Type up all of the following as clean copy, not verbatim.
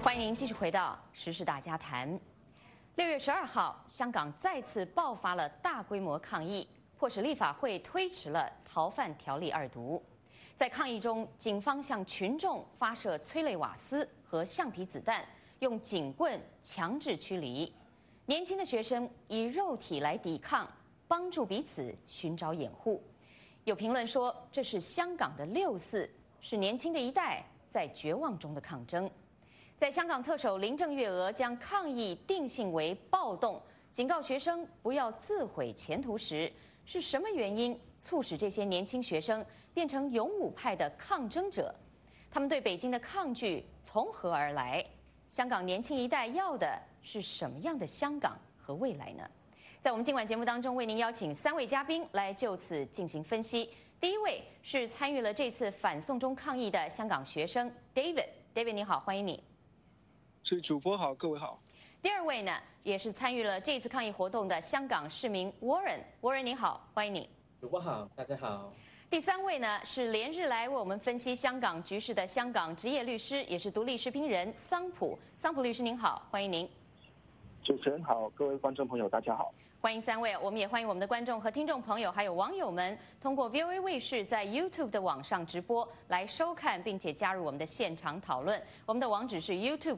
欢迎您继续回到时事大家谈。6月12号，香港再次爆发了大规模抗议，迫使立法会推迟了逃犯条例2读。在抗议中，警方向群众发射催泪瓦斯和橡皮子弹，用警棍强制驱离。年轻的学生以肉体来抵抗，帮助彼此寻找掩护。有评论说，这是香港的6·4，是年轻的一代在绝望中的抗争。在香港特首林郑月娥将抗议定性为暴动，警告学生不要自毁前途时，是什么原因促使这些年轻学生变成勇武派的抗争者？他们对北京的抗拒从何而来？香港年轻一代要的是什么样的香港和未来呢？在我们今晚节目当中，为您邀请3位嘉宾来就此进行分析。第一位是参与了这次反送中抗议的香港学生 David， 你好，欢迎你。 是主播好，各位好。 第二位呢，也是参与了这次抗议活动的香港市民 Warren， 你好，欢迎你。 主播好，大家好。 第3位呢，是连日来为我们分析香港局势的香港职业律师，也是独立时评人桑普律师，您好，欢迎您。 主持人好，各位观众朋友，大家好。 欢迎3位，我们也欢迎我们的观众和听众朋友，还有网友们，通过 VOA 卫视在 YouTube 的网上直播来收看，并且加入我们的现场讨论。我们的网址是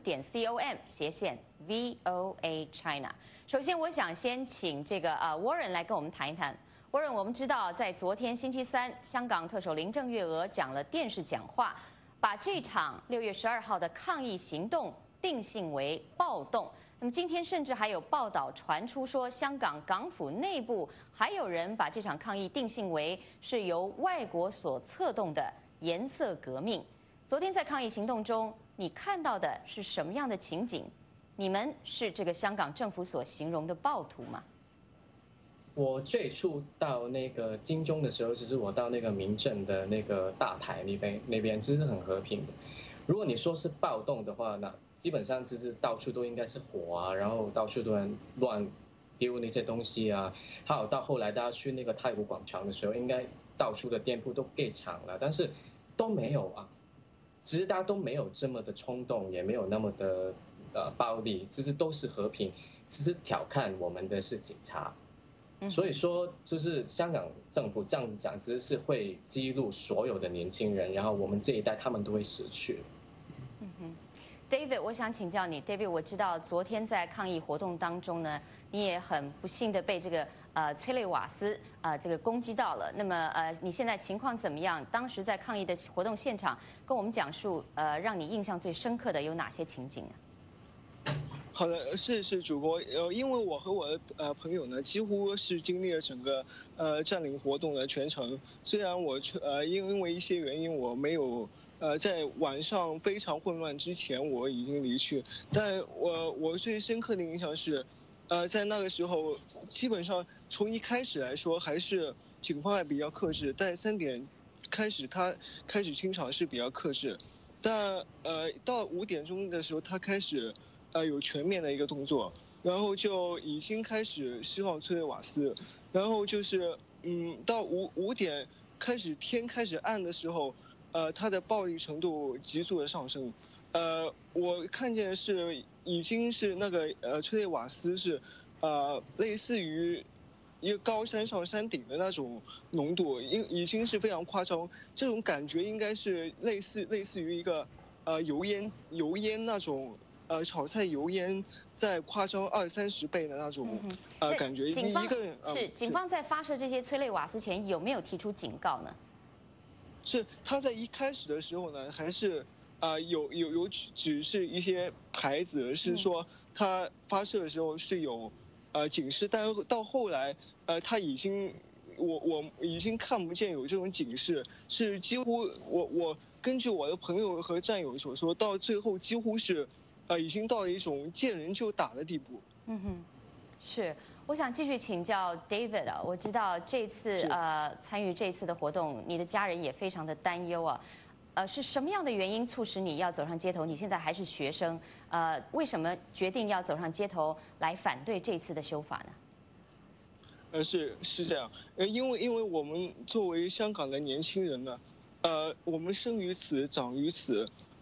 youtube.com/VOA China。首先，我想先请这个Warren 来跟我们谈一谈。Warren， 我们知道在昨天星期3，香港特首林郑月娥讲了电视讲话，把这场6月12号的抗议行动定性为暴动。那么今天甚至还有报道传出说，香港港府内部还有人把这场抗议定性为是由外国所策动的颜色革命。昨天在抗议行动中，你看到的是什么样的情景？你们是这个香港政府所形容的暴徒吗？ 我最初到那个金钟的时候，其实我到那个民政的那个大台那边其实是很和平的。如果你说是暴动的话，那基本上其实到处都应该是火啊，然后到处都乱丢那些东西啊。还有到后来大家去那个太古广场的时候，应该到处的店铺都被抢了，但是都没有啊。其实大家都没有这么的冲动，也没有那么的暴力，其实都是和平。其实挑战我们的是警察。所以说，就是香港政府这样子讲，其实是会激怒所有的年轻人，然后我们这一代他们都会死去。 David， 我想请教你 ，David， 我知道昨天在抗议活动当中呢，你也很不幸的被这个催泪瓦斯这个攻击到了。那么你现在情况怎么样？当时在抗议的活动现场，跟我们讲述让你印象最深刻的有哪些情景呢？ 好的，是主播，因为我和我的朋友呢，几乎是经历了整个占领活动的全程。虽然我因为一些原因我没有在晚上非常混乱之前我已经离去，但我最深刻的印象是，在那个时候基本上从一开始来说还是警方还比较克制，但3点开始他开始清场是比较克制，但到5点钟的时候他开始。有全面的一个动作，然后就已经开始释放催泪瓦斯，然后就是到五点开始天开始暗的时候，它的暴力程度急速的上升，我看见是已经是那个催泪瓦斯是类似于一个高山上山顶的那种浓度，已经是非常夸张，这种感觉应该是类似于一个油烟那种。炒菜油烟在夸张20-30倍的那种感觉。 警方在发射这些催泪瓦斯前有没有提出警告呢？ 是他在一开始的时候呢，还是有指示一些牌子，是说他发射的时候是有警示，但到后来他已经我已经看不见有这种警示，是几乎我根据我的朋友和战友所说，到最后几乎是。已经到了一种见人就打的地步。 是，我想继续请教 David 啊，我知道这次参与这次的活动，你的家人也非常的担忧啊，是什么样的原因促使你要走上街头？你现在还是学生，为什么决定要走上街头来反对这次的修法呢？ 是这样，因为我们作为香港的年轻人呢，我们生于此，长于此。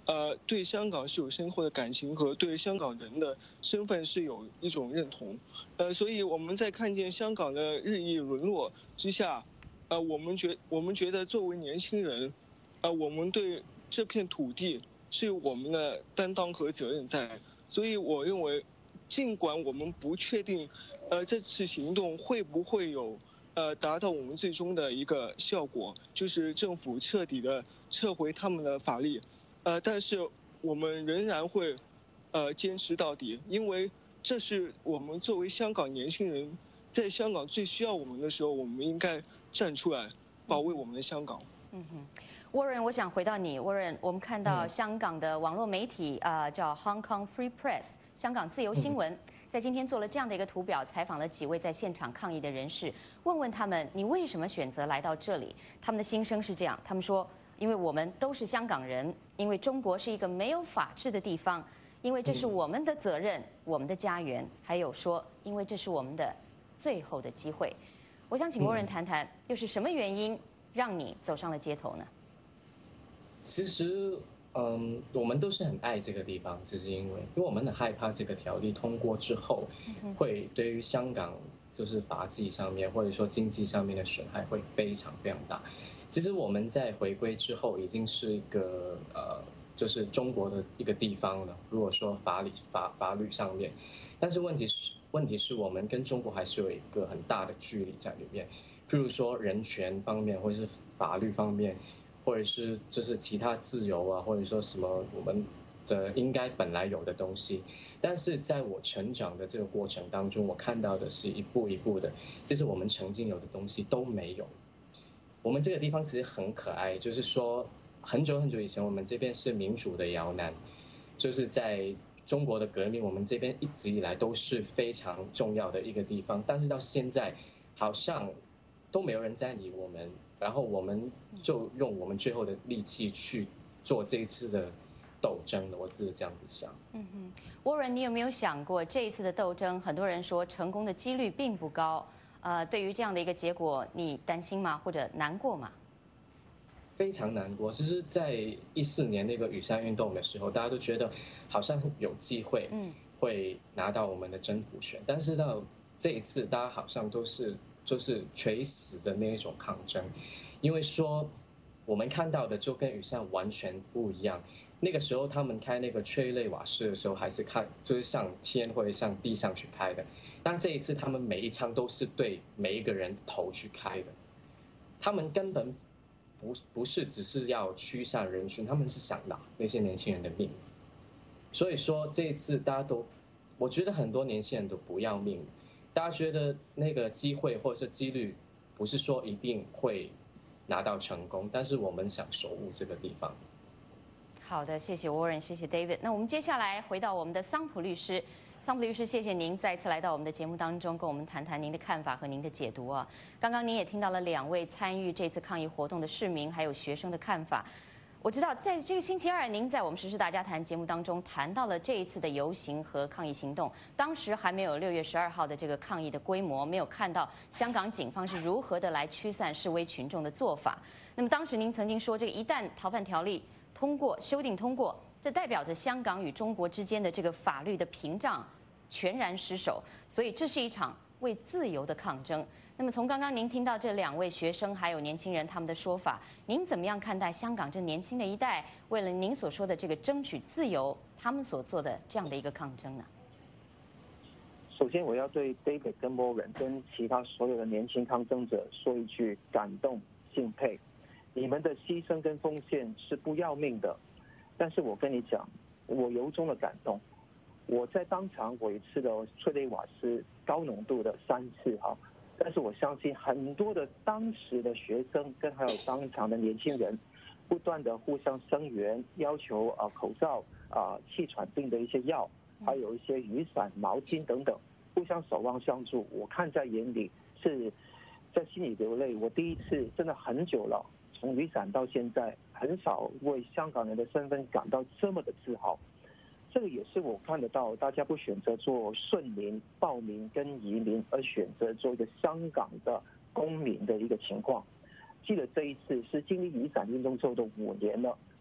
对香港是有深厚的感情和对香港人的身份是有一种认同，所以我们在看见香港的日益沦落之下，我们觉得作为年轻人，我们对这片土地是有我们的担当和责任在，所以我认为，尽管我们不确定，这次行动会不会有达到我们最终的一个效果，就是政府彻底的撤回他们的法律。但是我们仍然会，坚持到底，因为这是我们作为香港年轻人，在香港最需要我们的时候，我们应该站出来，保卫我们的香港。 Warren， 我想回到你，Warren，我们看到香港的网络媒体叫 Hong Kong Free Press， 香港自由新闻，在今天做了这样的一个图表，采访了几位在现场抗议的人士，问问他们你为什么选择来到这里？他们的心声是这样，他们说。因为我们都是香港人，因为中国是一个没有法治的地方，因为这是我们的责任，我们的家园，还有说，因为这是我们的最后的机会。我想请沃人谈谈，又是什么原因让你走上了街头呢？ 其实，我们都是很爱这个地方，只是因为我们很害怕这个条例通过之后，会对于香港就是法纪上面或者说经济上面的损害会非常非常大。其实我们在回归之后已经是一个就是中国的一个地方了。如果说法律上面，但是问题是我们跟中国还是有一个很大的距离在里面。譬如说人权方面，或者是法律方面，或者是就是其他自由啊，或者说什么我们的应该本来有的东西。但是在我成长的这个过程当中，我看到的是一步一步的，就是我们曾经有的东西都没有。我们这个地方其实很可爱，就是说很久很久以前，我们这边是民主的摇篮，就是在中国的革命，我们这边一直以来都是非常重要的一个地方。但是到现在，好像都没有人在理我们，然后我们就用我们最后的力气去做这一次的斗争了。我只是这样子想。 Warren，你有没有想过这一次的斗争？很多人说成功的几率并不高。对于这样的一个结果，你担心吗？或者难过吗？ 非常难过。其实，在14年那个雨伞运动的时候，大家都觉得好像有机会，会拿到我们的真普选。但是到这一次，大家好像都是就是垂死的那一种抗争，因为说我们看到的就跟雨伞完全不一样。那个时候他们开那个催泪瓦斯的时候，还是看就是向天或者向地上去开的。但这一次，他们每一枪都是对每一个人头去开的，他们根本不是只是要驱散人群，他们是想拿那些年轻人的命。所以说这一次大家都，我觉得很多年轻人都不要命，大家觉得那个机会或者是几率，不是说一定会拿到成功，但是我们想守护这个地方。 好的，谢谢 Warren， 谢谢 David。那我们接下来回到我们的桑普律师。桑普律师，谢谢您再次来到我们的节目当中，跟我们谈谈您的看法和您的解读啊。刚刚您也听到了2位参与这次抗议活动的市民还有学生的看法。我知道在这个星期二，您在我们时事大家谈节目当中谈到了这一次的游行和抗议行动，当时还没有6月12号的这个抗议的规模，没有看到香港警方是如何的来驱散示威群众的做法。那么当时您曾经说，这个一旦逃犯条例修订通过，这代表着香港与中国之间的这个法律的屏障全然失守，所以这是一场为自由的抗争。那么从刚刚您听到这2位学生还有年轻人他们的说法，您怎么样看待香港这年轻的一代为了您所说的这个争取自由，他们所做的这样的一个抗争呢？ 首先，我要对 David 跟 Warren 跟其他所有的年轻抗争者说一句感动、敬佩。你们的牺牲跟奉献是不要命的，但是我跟你讲，我由衷的感动。我在当场我也吃了催泪瓦斯高浓度的3次哈，但是我相信很多的当时的学生跟还有当场的年轻人，不断的互相声援，要求口罩气喘病的一些药，还有一些雨伞、毛巾等等，互相守望相助。我看在眼里，是在心里流泪。我第一次真的很久了，从雨伞到现在，很少为香港人的身份感到这么的自豪。这个也是我看得到，大家不选择做顺民、暴民跟移民，而选择做一个香港的公民的一个情况。记得这一次是经历雨伞运动之后的5年了，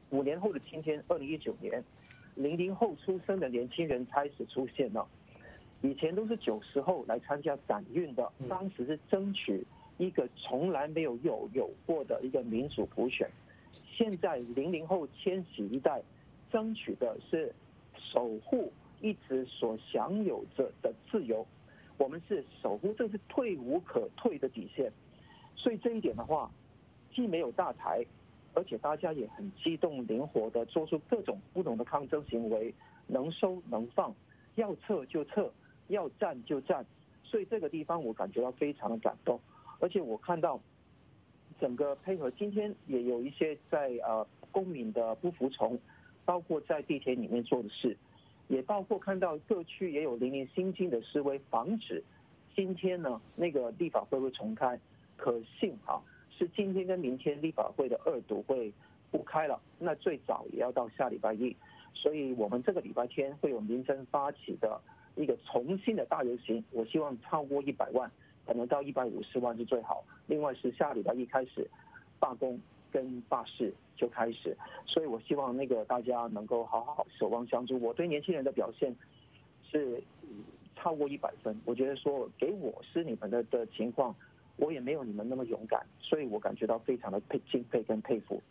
5年后的今天，2019年，00后出生的年轻人开始出现了。以前都是90后来参加展运的，当时是争取一个从来没有过的一个民主普选。现在00后千禧一代争取的是守护一直所享有着的自由，我们是守护，这是退无可退的底线。所以这一点的话，既没有大台，而且大家也很机动灵活的做出各种不同的抗争行为，能收能放，要撤就撤，要战就战。所以这个地方我感觉到非常的感动，而且我看到整个配合，今天也有一些在公民的不服从，包括在地铁里面做的事，也包括看到各区也有00新进的示威，防止今天呢那个立法会会重开。可信是今天跟明天立法会的2读会不开了，那最早也要到下礼拜1，所以我们这个礼拜天会有民政发起的一个重新的大游行，我希望超过100万，可能到150万是最好。另外是下礼拜1开始罢工跟罢市就开始，所以我希望那个大家能够好好守望相助。我对年轻人的表现是超过100分，我觉得说给我是你们的情况，我也没有你们那么勇敢，所以我感觉到非常的敬佩跟佩服。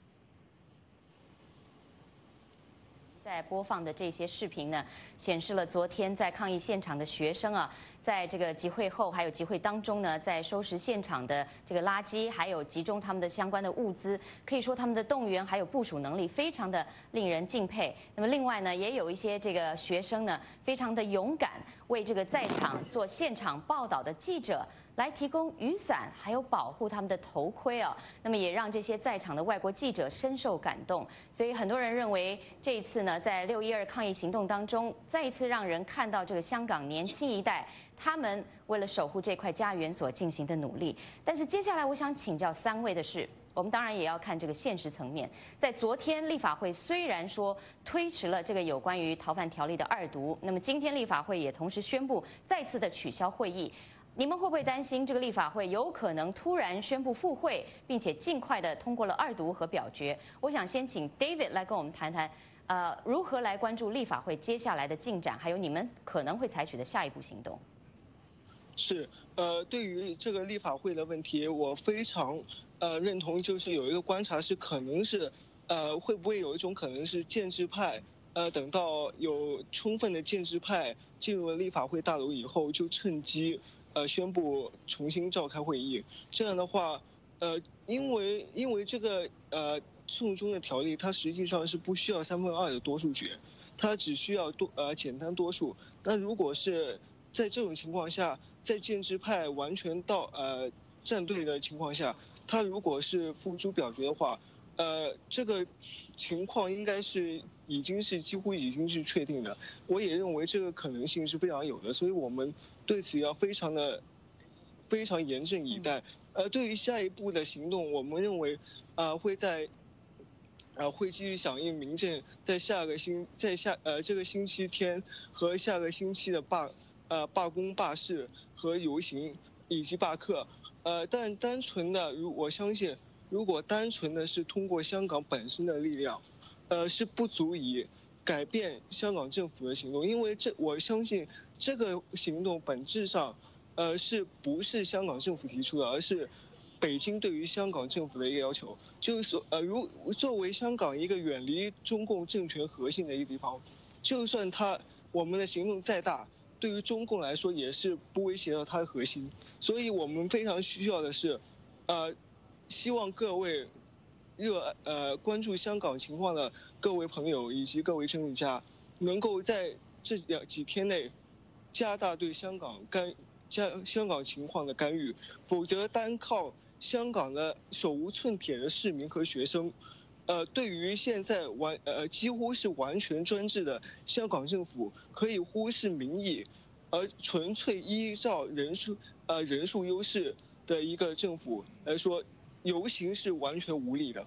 在播放的这些视频呢，显示了昨天在抗议现场的学生啊，在这个集会后还有集会当中呢，在收拾现场的这个垃圾，还有集中他们的相关的物资，可以说他们的动员还有部署能力非常的令人敬佩。那么另外呢，也有一些这个学生呢，非常的勇敢，为这个在场做现场报道的记者来提供雨伞，还有保护他们的头盔啊。那么也让这些在场的外国记者深受感动。所以很多人认为这一次呢，在612抗议行动当中，再一次让人看到这个香港年轻一代他们为了守护这块家园所进行的努力。但是接下来我想请教3位的是，我们当然也要看这个现实层面。在昨天立法会虽然说推迟了这个有关于逃犯条例的2读，那么今天立法会也同时宣布再次的取消会议。你们会不会担心这个立法会有可能突然宣布复会，并且尽快的通过了2读和表决？我想先请 David 来跟我们谈谈，如何来关注立法会接下来的进展，还有你们可能会采取的下一步行动。 是，对于这个立法会的问题，我非常认同，就是有一个观察是可能是，会不会有一种可能是建制派，等到有充分的建制派进入了立法会大楼以后，就趁机宣布重新召开会议。这样的话，因为这个送中的条例，它实际上是不需要2/3的多数决，它只需要简单多数。那如果是在这种情况下，在建制派完全站队的情况下，他如果是付诸表决的话，这个情况应该是几乎已经是确定的。我也认为这个可能性是非常有的，所以我们对此要非常严阵以待。对于下一步的行动，我们认为会继续响应民政，在这个星期天和下个星期的罢工、罢市和游行以及罢课。但单纯的我相信，如果单纯的是通过香港本身的力量，是不足以改变香港政府的行动，因为我相信这个行动本质上，是不是香港政府提出的，而是北京对于香港政府的一个要求，就是说，作为香港一个远离中共政权核心的一个地方，就算我们的行动再大，对于中共来说也是不威胁到它的核心。所以我们非常需要的是，希望各位关注香港情况的各位朋友以及各位政治家，能够在这几天内加大对香港情况的干预，否则单靠香港的手无寸铁的市民和学生，对于现在几乎是完全专制的香港政府，可以忽视民意，而纯粹依照人数优势的一个政府来说，游行是完全无力的。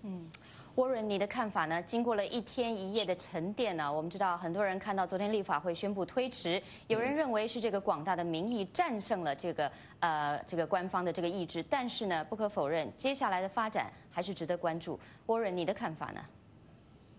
Warren， 你的看法呢？经过了1天1夜的沉淀呢，我们知道很多人看到昨天立法会宣布推迟，有人认为是这个广大的民意战胜了这个官方的这个意志，但是呢，不可否认，接下来的发展还是值得关注。Warren， 你的看法呢？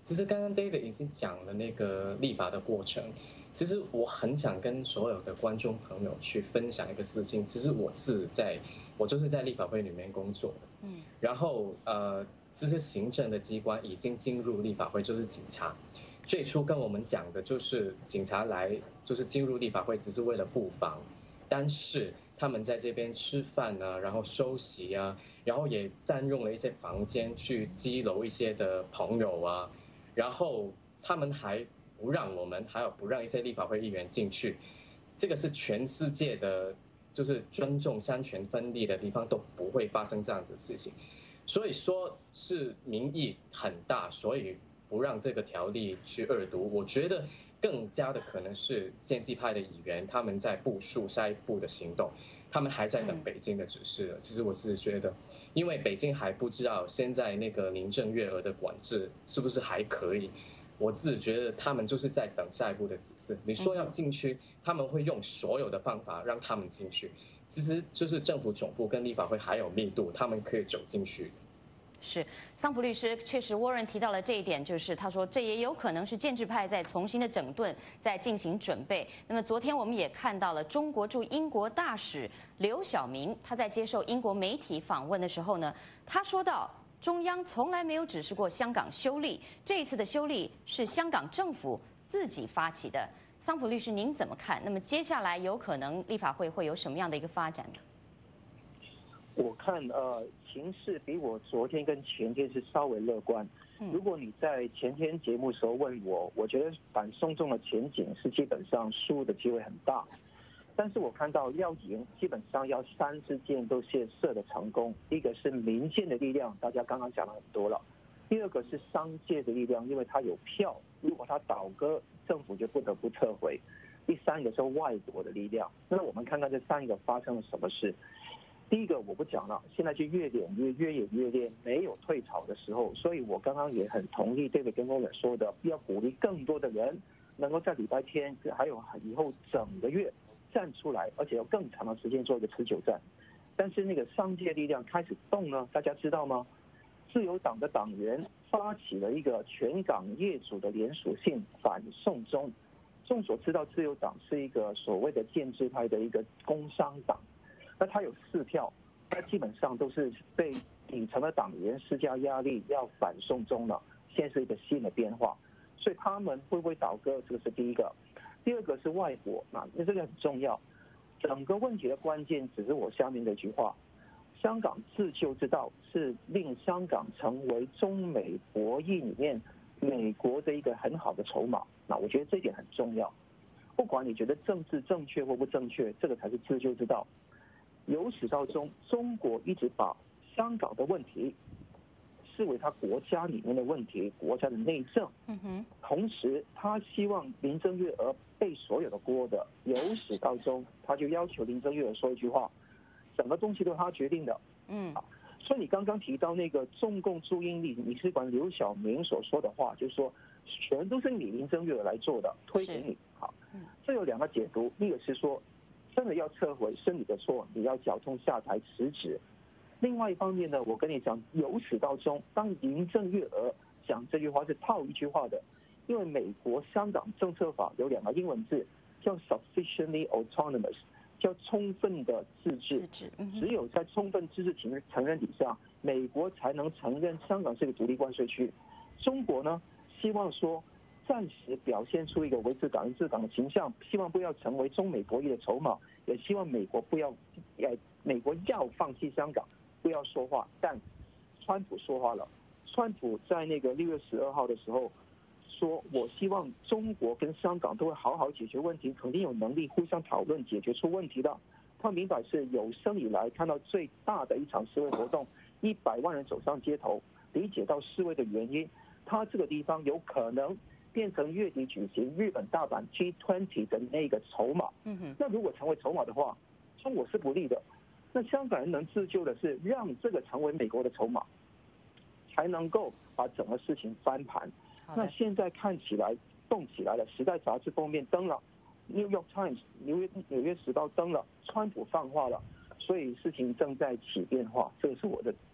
其实刚刚 David 已经讲了那个立法的过程。其实我很想跟所有的观众朋友去分享一个事情。其实我就是在立法会里面工作的，然后其实行政的机关已经进入立法会，就是警察。最初跟我们讲的就是警察来就是进入立法会只是为了布防，但是他们在这边吃饭啊，然后休息啊，然后也占用了一些房间去羁留一些的朋友啊，然后他们还不让我们，还有不让一些立法会议员进去。这个是全世界的，就是尊重三权分立的地方都不会发生这样子的事情。所以说是民意很大，所以不让这个条例去二读。我觉得更加的可能是建制派的议员他们在部署下一步的行动，他们还在等北京的指示。其实我是觉得，因为北京还不知道现在那个林郑月娥的管制是不是还可以。我自己觉得他们就是在等下一步的指示。你说要进去，他们会用所有的方法让他们进去。其实就是政府总部跟立法会还有密度，他们可以走进去。 是，桑普律师确实，Warren 提到了这一点，就是他说这也有可能是建制派在重新的整顿，在进行准备。那么昨天我们也看到了中国驻英国大使刘晓明，他在接受英国媒体访问的时候呢，他说到中央从来没有指示过香港修例，这一次的修例是香港政府自己发起的。桑普律师，您怎么看？那么接下来有可能立法会会有什么样的一个发展呢？ 我看形势比我昨天跟前天是稍微乐观。如果你在前天节目时候问我，我觉得反送中的前景是基本上输的机会很大。但是我看到要赢，基本上要3支箭都先射的成功。一个是民间的力量，大家刚刚讲了很多了；第二个是商界的力量，因为它有票，如果它倒戈，政府就不得不撤回；第三个是外国的力量。那我们看看这3个发生了什么事。第一个我不讲了，现在就越演越烈，没有退潮的时候。所以我刚刚也很同意David跟Warren说的，要鼓励更多的人能够在礼拜天还有以后整个月站出来，而且要更长的时间做一个持久战。但是那个商界力量开始动呢，大家知道吗？自由党的党员发起了一个全港业主的联署信反送中。众所知道，自由党是一个所谓的建制派的一个工商党。那他有4票，他基本上都是被底层的党员施加压力要反送中了。现在是一个新的变化，所以他们会不会倒戈？这个是第一个。第二个是外国，那这个很重要。整个问题的关键只是我下面的一句话：香港自救之道是令香港成为中美博弈里面美国的一个很好的筹码。那我觉得这一点很重要。不管你觉得政治正确或不正确，这个才是自救之道。由始到终，中国一直把香港的问题视为他国家里面的问题，国家的内政。同时，他希望林郑月娥背所有的锅的。由始到终，他就要求林郑月娥说一句话：什么东西都是他决定的。所以你刚刚提到那个中共驻英理事馆刘晓明所说的话，就是说全都是你林郑月娥来做的，推给你。好，这有2个解读，一个是说，真的要撤回是你的错，你要脚痛下台辞职。另外一方面呢，我跟你讲，由始到终，当林郑月娥讲这句话是套一句话的，因为美国香港政策法有2个英文字，叫 sufficiently autonomous， 叫充分的自治。只有在充分自治承认底下，美国才能承认香港是个独立关税区。中国呢，希望说暂时表现出一个维持港人治港的形象，希望不要成为中美博弈的筹码，也希望美国要放弃香港，不要说话。但川普说话了，川普在那个6月12号的时候说，我希望中国跟香港都会好好解决问题，肯定有能力互相讨论解决出问题的。他明白是有生以来看到最大的一场示威活动，100万人走上街头，理解到示威的原因，他这个地方有可能变成月底举行日本大阪 G20 的那个筹码。那如果成为筹码的话，中国是不利的。那香港人能自救的是让这个成为美国的筹码，才能够把整个事情翻盘。那现在看起来动起来了，《时代》杂志封面登了，《New York Times》纽约时报登了，川普放话了，所以事情正在起变化。这个是我的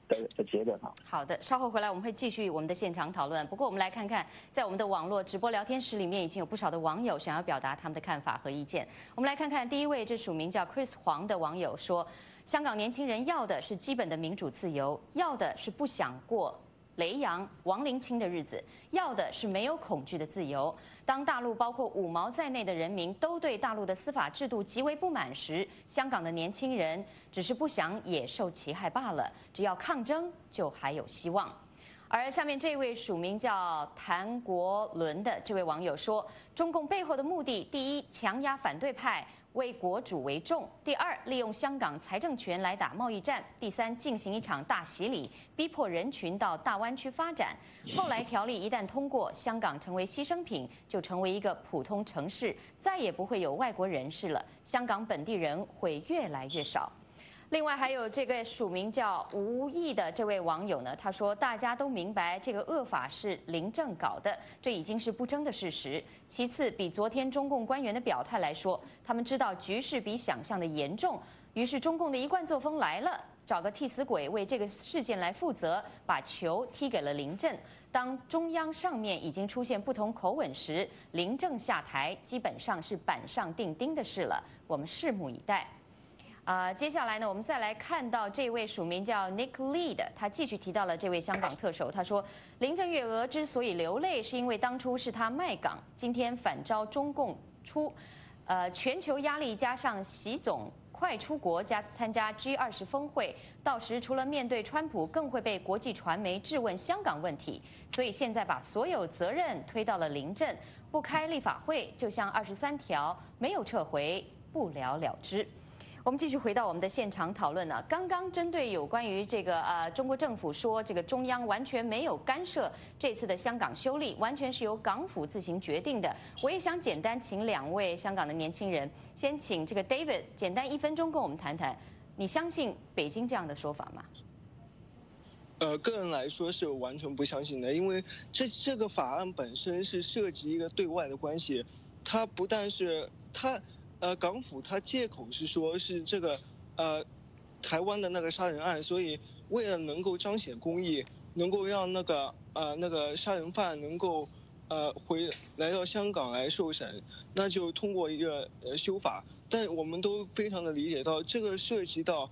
的结论哈。 好的，稍后回来我们会继续我们的现场讨论。不过我们来看看，在我们的网络直播聊天室里面，已经有不少的网友想要表达他们的看法和意见。我们来看看第一位，这署名叫 Chris 黄的网友说，香港年轻人要的是基本的民主自由，要的是不想过雷洋、亡灵清的日子，要的是没有恐惧的自由。当大陆包括5毛在内的人民都对大陆的司法制度极为不满时，香港的年轻人只是不想野兽其害罢了。只要抗争，就还有希望。而下面这位署名叫谭国伦的这位网友说，中共背后的目的，第一，强压反对派，为国主为重；第二，利用香港财政权来打贸易战；第三，进行一场大洗礼，逼迫人群到大湾区发展。后来条例一旦通过，香港成为牺牲品，就成为一个普通城市，再也不会有外国人士了，香港本地人会越来越少。另外还有这个署名叫吴毅的这位网友呢，他说大家都明白这个恶法是林郑搞的，这已经是不争的事实。其次，比昨天中共官员的表态来说，他们知道局势比想象的严重，于是中共的一贯作风来了，找个替死鬼为这个事件来负责，把球踢给了林郑。当中央上面已经出现不同口吻时，林郑下台基本上是板上钉钉的事了，我们拭目以待。接下来呢，我们再来看到这位署名叫 Nick Lee 的，他继续提到了这位香港特首。他说，林郑月娥之所以流泪，是因为当初是他卖港，今天反遭中共全球压力加上习总快出国加参加 G20 峰会，到时除了面对川普，更会被国际传媒质问香港问题，所以现在把所有责任推到了林郑，不开立法会，就像23条没有撤回，不了了之。我们继续回到我们的现场讨论呢。刚刚针对有关于这个中国政府说这个中央完全没有干涉这次的香港修例，完全是由港府自行决定的。我也想简单请2位香港的年轻人，先请这个 David 简单1分钟跟我们谈谈，你相信北京这样的说法吗？ 个人来说是完全不相信的，因为这个法案本身是涉及一个对外的关系，它不但是港府他借口是说是这个台湾的那个杀人案，所以为了能够彰显公义，能够让那个杀人犯能够来到香港来受审，那就通过一个修法。但我们都非常的理解到，这个涉及到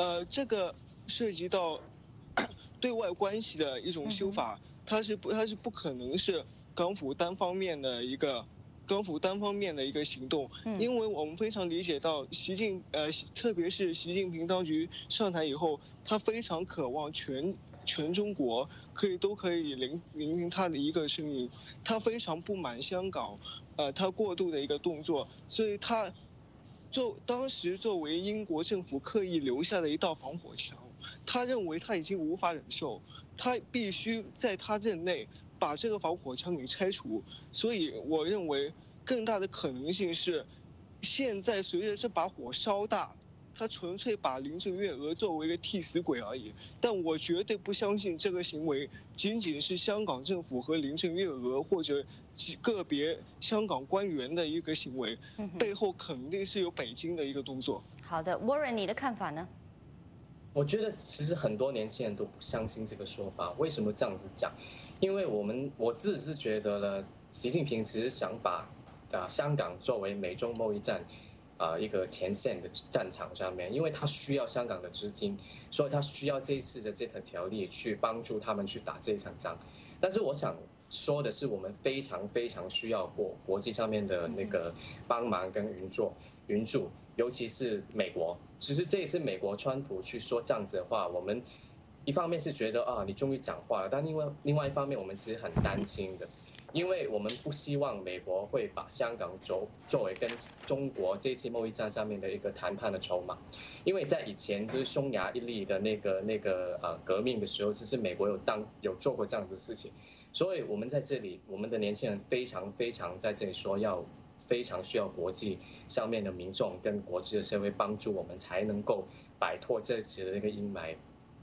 对外关系的一种修法，它是不可能是港府单方面的一个行动，因为我们非常理解到特别是习近平当局上台以后，他非常渴望全中国都可以聆听他的一个声音，他非常不满香港他过度的一个动作，所以当时作为英国政府刻意留下的一道防火墙，他认为他已经无法忍受，他必须在他任内把这个防火墙给拆除。所以我认为更大的可能性是，现在随着这把火烧大，他纯粹把林郑月娥作为一个替死鬼而已。但我绝对不相信这个行为仅仅是香港政府和林郑月娥或者个别香港官员的一个行为，背后肯定是有北京的一个动作。 好的 ，Warren， 你的看法呢？ 我觉得其实很多年轻人都不相信这个说法。为什么这样子讲？因为我自己是觉得呢，习近平其实想把香港作为美中贸易战一个前线的战场上面，因为他需要香港的资金，所以他需要这一次的这条条例去帮助他们去打这一场仗。但是我想说的是，我们非常非常需要国际上面的那个帮忙跟援助，尤其是美国。其实这一次美国川普去说这样子的话，我们一方面是觉得你终于讲话了，但另外一方面我们其实很担心的，因为我们不希望美国会把香港作为跟中国这次贸易战上面的一个谈判的筹码。因为在以前就是匈牙利的那个革命的时候，其实美国有做过这样的事情。所以我们在这里，我们的年轻人非常非常在这里说非常需要国际上面的民众跟国际的社会帮助我们，才能够摆脱这次的那个阴霾。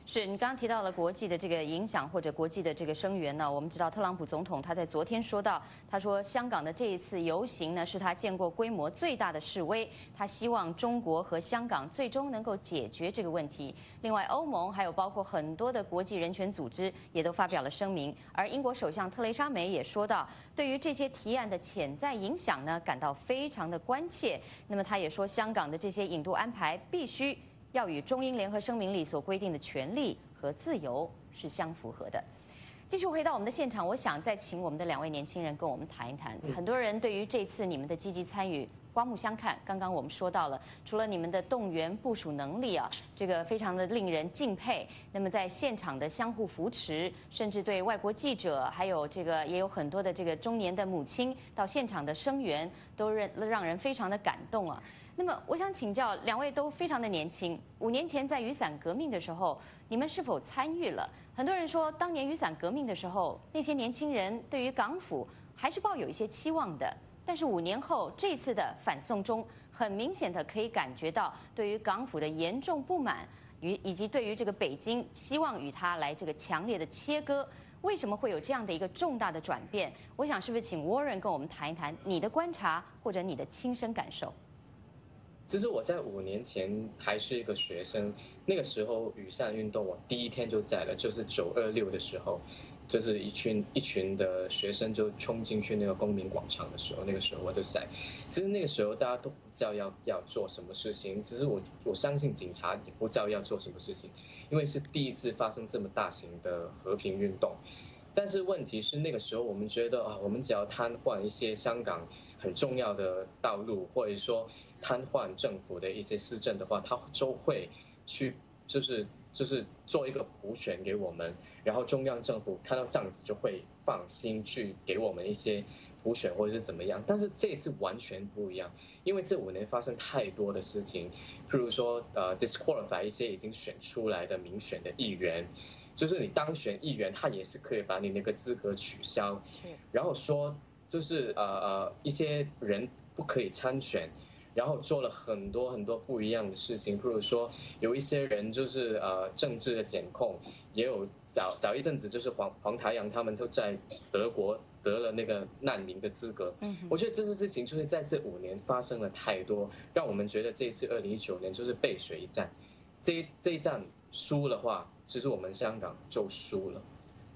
是你刚刚提到了国际的这个影响或者国际的这个声援呢？我们知道特朗普总统他在昨天说到，他说香港的这一次游行呢是他见过规模最大的示威，他希望中国和香港最终能够解决这个问题。另外，欧盟还有包括很多的国际人权组织也都发表了声明，而英国首相特蕾莎梅也说到，对于这些提案的潜在影响呢感到非常的关切。那么他也说，香港的这些引渡安排必须要与中英联合声明里所规定的权利和自由是相符合的。继续回到我们的现场，我想再请我们的2位年轻人跟我们谈一谈。很多人对于这次你们的积极参与刮目相看。刚刚我们说到了，除了你们的动员部署能力啊，这个非常的令人敬佩。那么在现场的相互扶持，甚至对外国记者，还有这个也有很多的这个中年的母亲到现场的声援，都让人非常的感动啊。那么我想请教2位都非常的年轻，5年前在雨伞革命的时候，你们是否参与了？很多人说，当年雨伞革命的时候，那些年轻人对于港府还是抱有一些期望的。但是5年后，这次的反送中，很明显的可以感觉到对于港府的严重不满，以及对于这个北京希望与他来这个强烈的切割。为什么会有这样的一个重大的转变？我想是不是请 Warren 跟我们谈一谈你的观察或者你的亲身感受？ 其实我在5年前还是一个学生，那个时候雨伞运动我第一天就在了，就是926的时候，就是一群的学生就冲进去那个公民广场的时候，那个时候我就在。其实那个时候大家都不知道要做什么事情，只是我相信警察也不知道要做什么事情，因为是第一次发生这么大型的和平运动。但是问题是那个时候我们觉得我们只要瘫痪一些香港很重要的道路，或者说瘫痪政府的一些施政的话，他就会去就是做一个补选给我们，然后中央政府看到这样子就会放心去给我们一些补选或者是怎么样。但是这一次完全不一样，因为这5年发生太多的事情，譬如说disqualify 一些已经选出来的民选的议员。就是你当选议员，他也是可以把你那个资格取消，然后说就是一些人不可以参选，然后做了很多不一样的事情，譬如说有一些人就是政治的检控，也有早一阵子就是黄台仰他们都在德国得了那个难民的资格。我觉得这些事情就是在这5年发生了太多，让我们觉得这一次2019年就是背水一战，这一战输的话，其实我们香港就输了。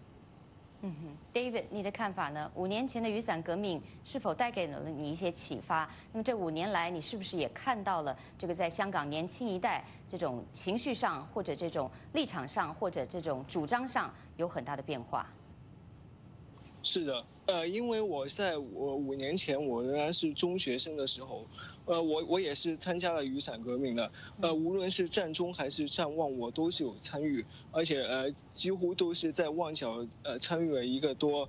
David， 你的看法呢？5年前的雨伞革命是否带给了你一些启发？那么这5年来，你是不是也看到了这个在香港年轻一代这种情绪上，或者这种立场上，或者这种主张上有很大的变化？ 是的，因为我5年前我仍然是中学生的时候，我也是参加了雨伞革命的，无论是战中还是战旺，我都是有参与，而且几乎都是在旺角参与了1个多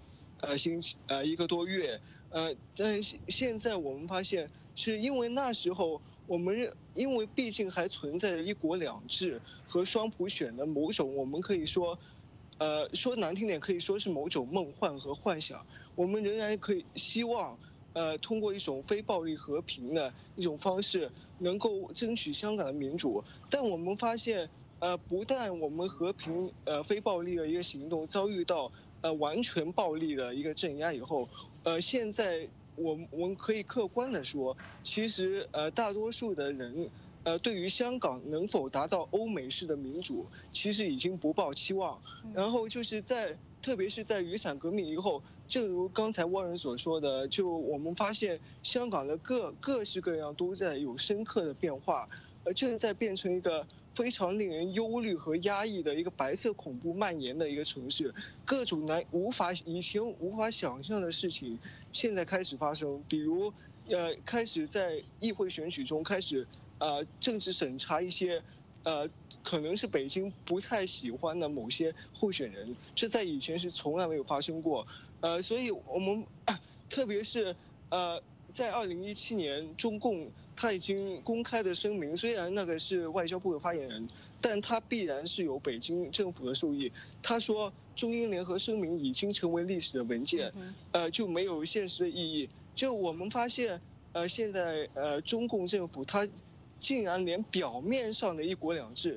月，但现在我们发现，是因为那时候因为毕竟还存在着1国2制和双普选的某种，我们可以说。说难听点，可以说是某种梦幻和幻想。我们仍然可以希望，通过一种非暴力和平的一种方式，能够争取香港的民主。但我们发现，不但我们和平非暴力的一个行动遭遇到完全暴力的一个镇压以后，现在我们可以客观的说，其实大多数的人。对于香港能否达到欧美式的民主，其实已经不抱期望。然后就是特别是在雨伞革命以后，正如刚才沃人所说的，就我们发现香港的各式各样都在有深刻的变化，正在变成一个非常令人忧虑和压抑的一个白色恐怖蔓延的一个城市，各种以前无法想象的事情，现在开始发生，比如开始在议会选举中开始。政治审查一些，可能是北京不太喜欢的某些候选人，这在以前是从来没有发生过。所以我们，特别是在2017年，中共他已经公开的声明，虽然那个是外交部的发言人，但他必然是有北京政府的授意。他说，中英联合声明已经成为历史的文件，就没有现实的意义。就我们发现，现在中共政府他。竟然连表面上的1国2制，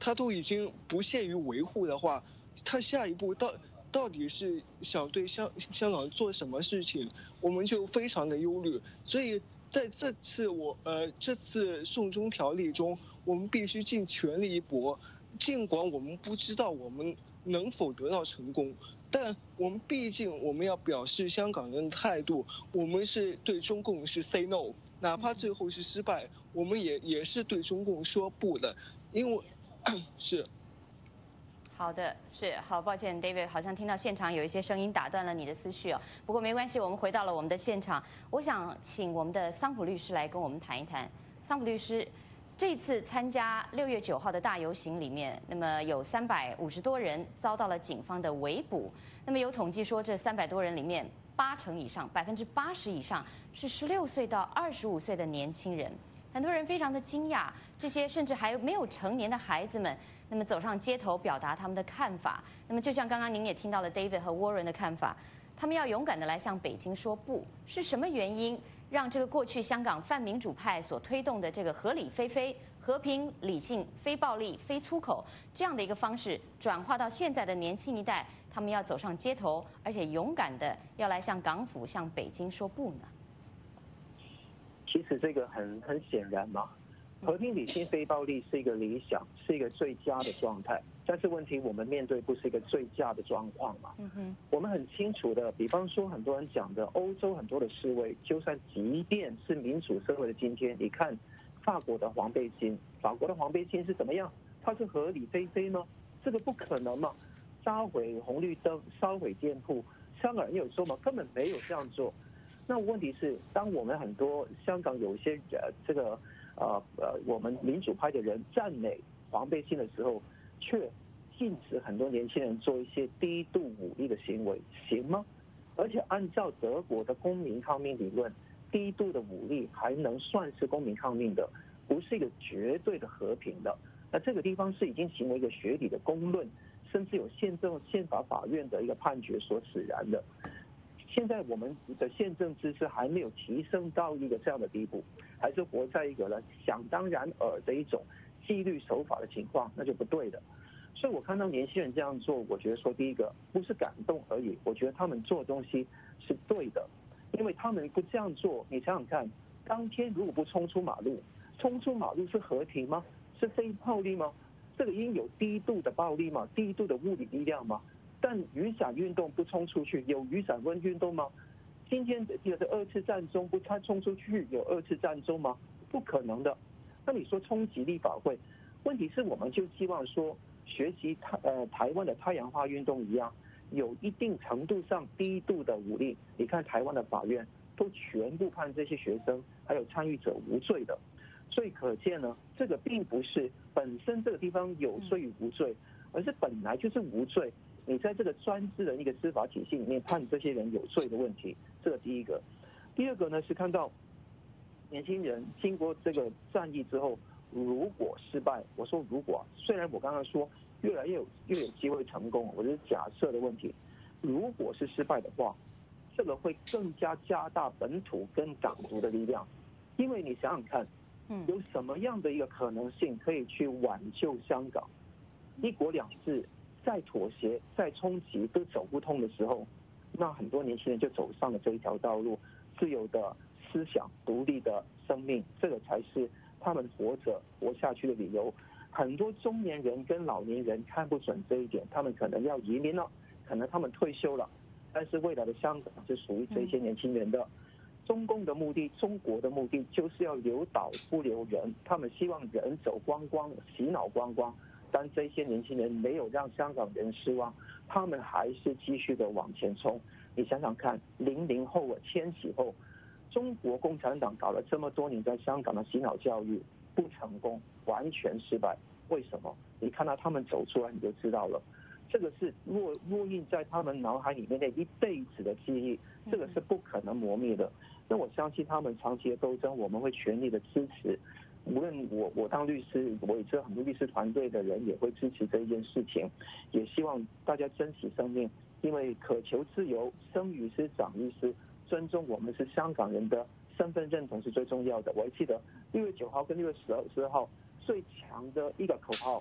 他都已经不屑于维护的话，他下一步到底是想对香港做什么事情，我们就非常的忧虑。所以在这次送中条例中，我们必须尽全力一搏。尽管我们不知道我们能否得到成功，但我们毕竟我们要表示香港人的态度，我们是对中共是 say no， 哪怕最后是失败，我们也是对中共说不的，因为是。 好的，是好，抱歉 ，David， 好像听到现场有一些声音打断了你的思绪哦。不过没关系，我们回到了我们的现场。我想请我们的桑普律师来跟我们谈一谈。桑普律师，这次参加6月9号的大游行里面，那么有350多人遭到了警方的围捕。那么有统计说，这300多人里面80%以上，80%以上是16岁到25岁的年轻人。很多人非常的惊讶，这些甚至还没有成年的孩子们，那么走上街头表达他们的看法。那么就像刚刚您也听到了 David 和 Warren 的看法，他们要勇敢的来向北京说不。是什么原因让这个过去香港泛民主派所推动的这个合理非非、和平理性、非暴力、非粗口这样的一个方式，转化到现在的年轻一代，他们要走上街头，而且勇敢的要来向港府、向北京说不呢？ 其实这个很显然嘛，和平理性非暴力是一个理想，是一个最佳的状态。但是问题我们面对不是一个最佳的状况嘛。我们很清楚的，比方说很多人讲的欧洲很多的示威，就算即便是民主社会的今天，你看法国的黄背心，法国的黄背心是怎么样？它是合理非非吗？这个不可能嘛。烧毁红绿灯，烧毁店铺，香港人有说吗？根本没有这样做。那问题是，当我们很多香港有一些我们民主派的人赞美黄背心的时候，却禁止很多年轻人做一些低度武力的行为，行吗？而且按照德国的公民抗命理论，低度的武力还能算是公民抗命的，不是一个绝对的和平的。那这个地方是已经成为一个学理的公论，甚至有宪法法院的一个判决所使然的。现在我们的宪政知识还没有提升到一个这样的地步，还是活在一个想当然尔的一种纪律守法的情况，那就不对的。所以我看到年轻人这样做，我觉得说第一个不是感动而已，我觉得他们做东西是对的，因为他们不这样做，你想想看，当天如果不冲出马路是和平吗？是非暴力吗？这个应有低度的暴力吗？低度的物理力量吗？但雨伞运动不冲出去，有雨伞运动吗？今天的2次战争不冲出去，有2次战争吗？不可能的。那你说冲击立法会，问题是我们就希望说学习台湾的太阳花运动一样，有一定程度上低度的武力。你看台湾的法院都全部判这些学生还有参与者无罪的，所以可见呢，这个并不是本身这个地方有罪与无罪，而是本来就是无罪。你在这个专制的一个司法体系里面判这些人有罪的问题，这个第一个。第二个呢是看到年轻人经过这个战役之后，如果失败，我说如果，虽然我刚刚说越来越有机会成功，我这是假设的问题。如果是失败的话，这个会更加加大本土跟港独的力量，因为你想想看，有什么样的一个可能性可以去挽救香港？一国两制再妥协、再冲击都走不通的时候，那很多年轻人就走上了这一条道路，自由的思想、独立的生命，这个才是他们活下去的理由。很多中年人跟老年人看不准这一点，他们可能要移民了，可能他们退休了，但是未来的香港是属于这些年轻人的。中共的目的，中国的目的就是要留岛不留人，他们希望人走光光，洗脑光光。但这些年轻人没有让香港人失望，他们还是继续的往前冲。你想想看，00后千禧后，中国共产党搞了这么多年在香港的洗脑教育不成功，完全失败。为什么？你看到他们走出来你就知道了，这个是烙印在他们脑海里面的一辈子的记忆，这个是不可能磨灭的。那我相信他们长期的斗争，我们会全力的支持。无论我当律师，我也知道很多律师团队的人也会支持这一件事情，也希望大家珍惜生命，因为渴求自由，生于斯长于斯，尊重我们是香港人的身份认同是最重要的。我还记得6月9号跟6月12号最强的一个口号，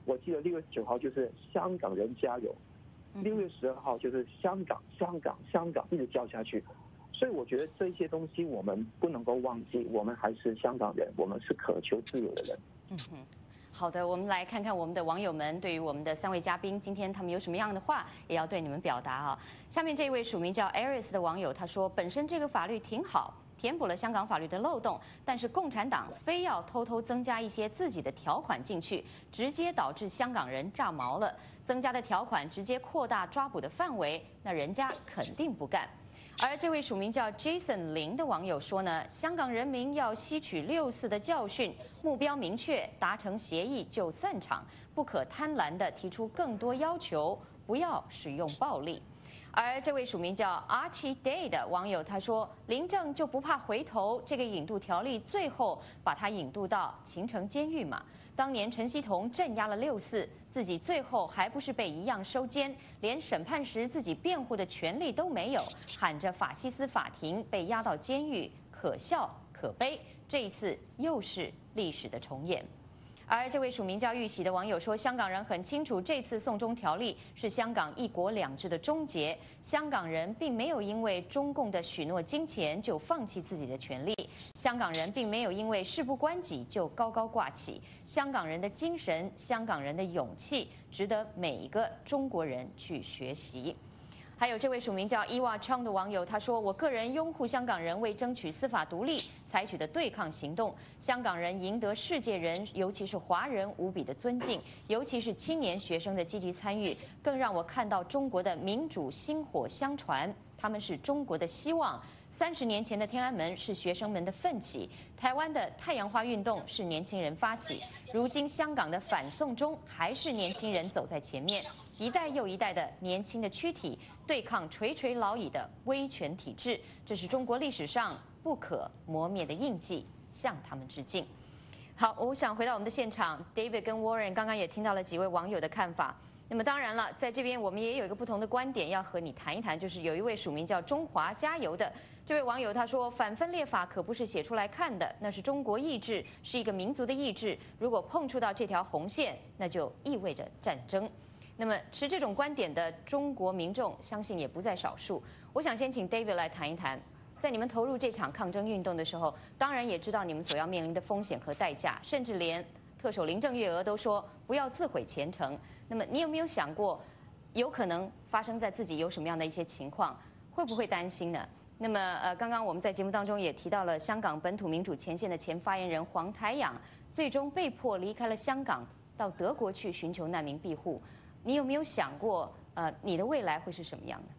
我记得6月9号就是香港人加油，6月12号就是香港一直叫下去。所以我觉得这些东西我们不能够忘记，我们还是香港人，我们是渴求自由的人。 好的，我们来看看我们的网友们对于我们的3位嘉宾，今天他们有什么样的话也要对你们表达啊。下面这一位署名叫 Aris 的网友他说，本身这个法律挺好，填补了香港法律的漏洞，但是共产党非要偷偷增加一些自己的条款进去，直接导致香港人炸毛了。增加的条款直接扩大抓捕的范围，那人家肯定不干。而这位署名叫 Jason 林的网友说呢，香港人民要吸取6·4的教训，目标明确，达成协议就散场，不可贪婪地提出更多要求，不要使用暴力。而这位署名叫 Archie Day 的网友他说，林郑就不怕回头，这个引渡条例最后把他引渡到秦城监狱嘛。当年陈希同镇压了6·4，自己最后还不是被一样收监，连审判时自己辩护的权利都没有，喊着法西斯法庭被押到监狱，可笑可悲。这一次又是历史的重演。而这位署名叫玉玺的网友说，香港人很清楚，这次送中条例是香港1国2制的终结。香港人并没有因为中共的许诺金钱就放弃自己的权利，香港人并没有因为事不关己就高高挂起。香港人的精神，香港人的勇气，值得每一个中国人去学习。还有这位署名叫伊娃昌的网友，他说：“我个人拥护香港人为争取司法独立采取的对抗行动。香港人赢得世界人，尤其是华人无比的尊敬，尤其是青年学生的积极参与，更让我看到中国的民主薪火相传。他们是中国的希望。30年前的天安门是学生们的奋起，台湾的太阳花运动是年轻人发起，如今香港的反送中还是年轻人走在前面。”一代又一代的年轻的躯体对抗垂垂老矣的威权体制，这是中国历史上不可磨灭的印记，向他们致敬。好，我想回到我们的现场 ，David 跟 Warren 刚刚也听到了几位网友的看法。那么当然了，在这边我们也有一个不同的观点要和你谈一谈，就是有一位署名叫中华加油的这位网友他说，反分裂法可不是写出来看的，那是中国意志，是一个民族的意志，如果碰触到这条红线，那就意味着战争。那么持这种观点的中国民众，相信也不在少数。我想先请 David 来谈一谈，在你们投入这场抗争运动的时候，当然也知道你们所要面临的风险和代价，甚至连特首林郑月娥都说不要自毁前程。那么你有没有想过，有可能发生在自己有什么样的一些情况，会不会担心呢？那么刚刚我们在节目当中也提到了香港本土民主前线的前发言人黄台仰，最终被迫离开了香港，到德国去寻求难民庇护。你有没有想过，你的未来会是什么样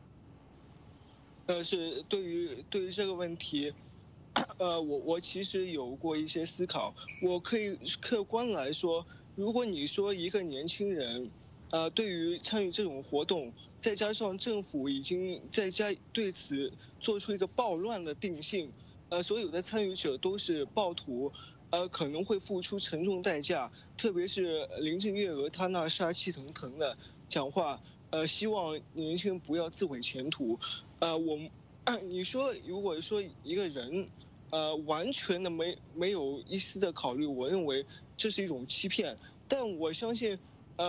的？ 是对于这个问题，我其实有过一些思考。我可以客观来说，如果你说一个年轻人，对于参与这种活动，再加上政府已经对此做出一个暴乱的定性，所有的参与者都是暴徒。可能会付出沉重代价，特别是林郑月娥她那杀气腾腾的讲话，希望年轻人不要自毁前途。你说如果说一个人，完全的没有一丝的考虑，我认为这是一种欺骗。但我相信，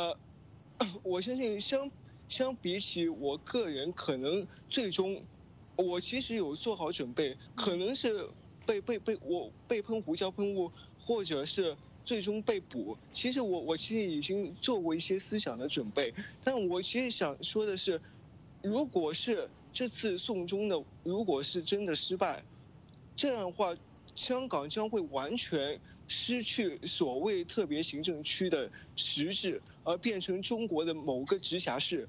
相比起我个人，可能最终，我其实有做好准备，可能是。被喷胡椒喷雾，或者是最终被捕。其实我其实已经做过一些思想的准备，但我其实想说的是，如果是这次送中的，如果是真的失败，这样的话，香港将会完全失去所谓特别行政区的实质，而变成中国的某个直辖市，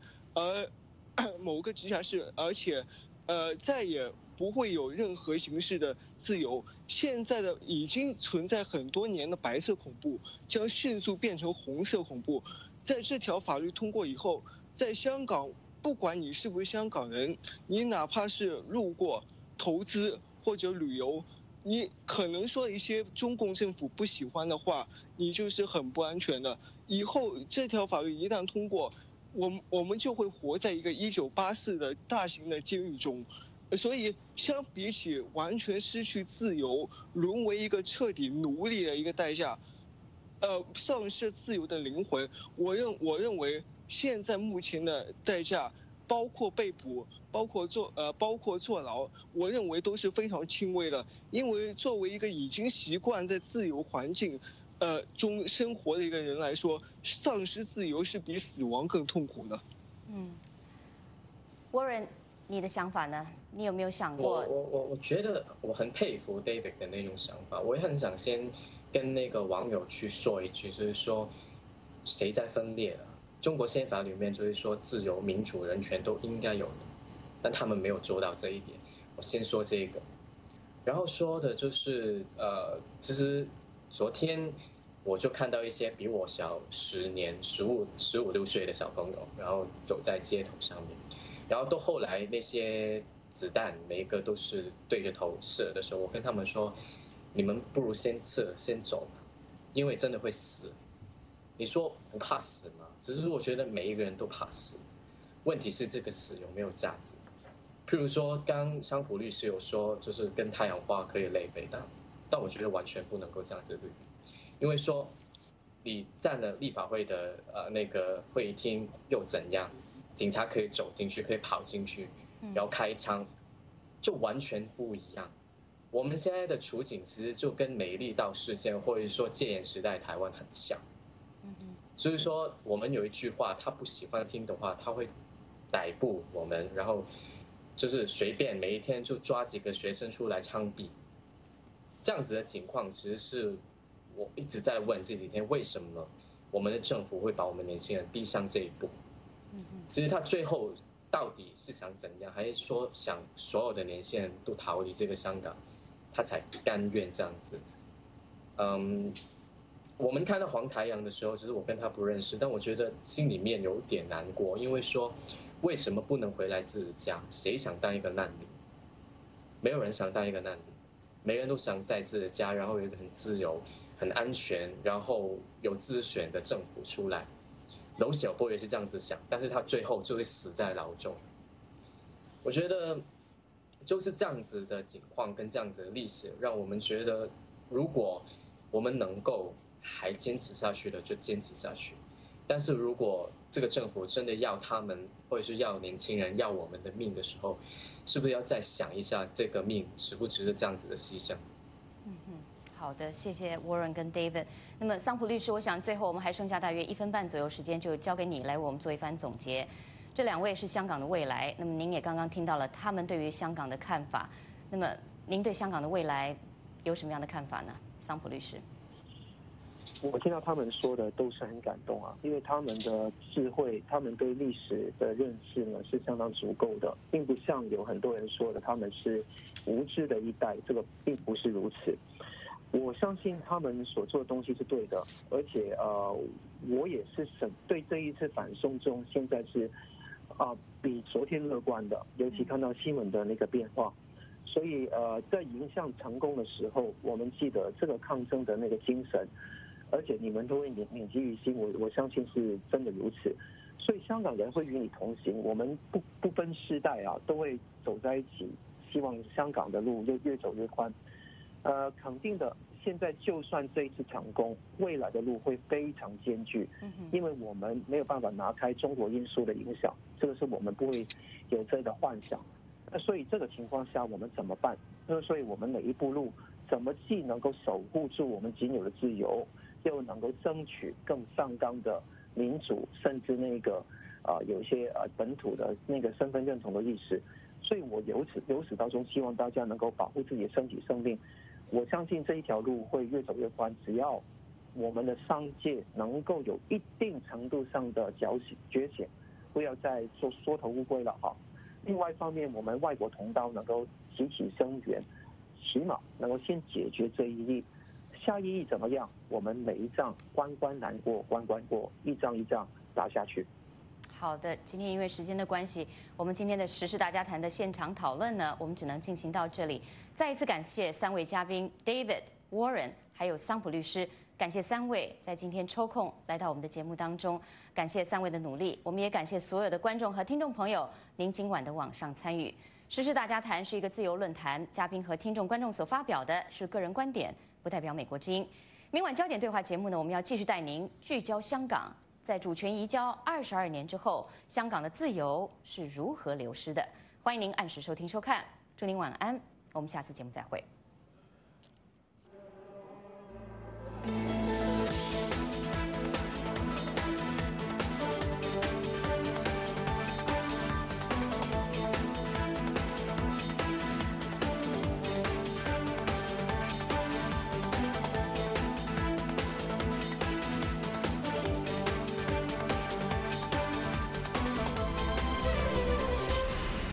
而且再也不会有任何形式的自由。现在的已经存在很多年的白色恐怖，将迅速变成红色恐怖。在这条法律通过以后，在香港，不管你是不是香港人，你哪怕是路过、投资或者旅游，你可能说一些中共政府不喜欢的话，你就是很不安全的。以后这条法律一旦通过，我们就会活在一个1984的大型的监狱中。所以，相比起完全失去自由、沦为一个彻底奴隶的一个代价， 丧失自由的灵魂。我认为现在目前的代价，包括被捕，包括坐牢，我认为都是非常轻微的。因为作为一个已经习惯在自由环境中生活的一个人来说，丧失自由是比死亡更痛苦的。 Warren，你的想法呢？你有没有想过？ 我觉得我很佩服 David 的那种想法，我也很想先跟那个网友去说一句，就是说谁在分裂了？中国宪法里面就是说自由、民主、人权都应该有的，但他们没有做到这一点。我先说这个，然后说的就是其实昨天我就看到一些比我小10年、15、16岁的小朋友，然后走在街头上面，然后到后来那些子弹每一个都是对着头射的时候，我跟他们说，你们不如先走吧，因为真的会死。你说不怕死吗？只是我觉得每一个人都怕死，问题是这个死有没有价值？譬如说，刚桑普律师有说，就是跟太阳花可以类比，但我觉得完全不能够这样子对比，因为说你占了立法会的那个会议厅又怎样？警察可以走进去，可以跑进去，然后开枪，就完全不一样。我们现在的处境其实就跟美丽岛事件或者说戒严时代台湾很像。所以说我们有一句话，他不喜欢听的话，他会逮捕我们，然后就是随便每一天就抓几个学生出来枪毙。这样子的情况，其实是我一直在问这几天，为什么我们的政府会把我们年轻人逼上这一步？其实他最后到底是想怎样，还是说想所有的年轻人都逃离这个香港，他才甘愿这样子？我们看到黄台阳的时候，其实我跟他不认识，但我觉得心里面有点难过，因为说为什么不能回来自己的家？谁想当一个难民？没有人想当一个难民，每个人都想在自己的家，然后有一个很自由、很安全，然后有自选的政府出来。娄晓波也是这样子想，但是他最后就会死在牢中。我觉得就是这样子的情况跟这样子的历史，让我们觉得，如果我们能够还坚持下去的，就坚持下去。但是如果这个政府真的要他们，或者是要年轻人要我们的命的时候，是不是要再想一下这个命值不值得这样子的牺牲？ 好的，谢谢 Warren 跟 David。那么桑普律师，我想最后我们还剩下大约1分半左右时间，就交给你来为我们做一番总结。这2位是香港的未来，那么您也刚刚听到了他们对于香港的看法。那么您对香港的未来有什么样的看法呢？桑普律师。 我听到他们说的都是很感动啊，因为他们的智慧，他们对历史的认识呢是相当足够的，并不像有很多人说的他们是无知的一代，这个并不是如此。我相信他们所做的东西是对的，而且我也是对这一次反送中现在是比昨天乐观的，尤其看到新闻的那个变化。所以在迎向成功的时候，我们记得这个抗争的那个精神，而且你们都会铭记于心，我相信是真的如此。所以香港人会与你同行，我们不分世代都会走在一起，希望香港的路越走越宽。肯定的，现在就算这一次成功，未来的路会非常艰巨，因为我们没有办法拿开中国因素的影响，这个是我们不会有这个幻想。那所以这个情况下我们怎么办？所以我们每一步路怎么既能够守护住我们仅有的自由，又能够争取更上纲的民主，甚至那个有一些本土的那个身份认同的意识。所以我由始到终希望大家能够保护自己的身体生命。我相信这一条路会越走越宽，只要我们的商界能够有一定程度上的觉醒，不要再做缩头乌龟了哈。另外一方面，我们外国同胞能够集体声援，起码能够先解决这一役。下一役怎么样？我们每一仗关关难过关关过，一仗一仗打下去。 好的，今天因为时间的关系，我们今天的时事大家谈的现场讨论呢，我们只能进行到这里。再一次感谢3位嘉宾 David、Warren 还有桑普律师，感谢3位在今天抽空来到我们的节目当中，感谢3位的努力，我们也感谢所有的观众和听众朋友您今晚的网上参与。时事大家谈是一个自由论坛，嘉宾和听众观众所发表的是个人观点，不代表美国之音。 明晚焦点对话节目呢，我们要继续带您聚焦香港，在主权移交22年之后，香港的自由是如何流失的。欢迎您按时收听收看，祝您晚安，我们下次节目再会。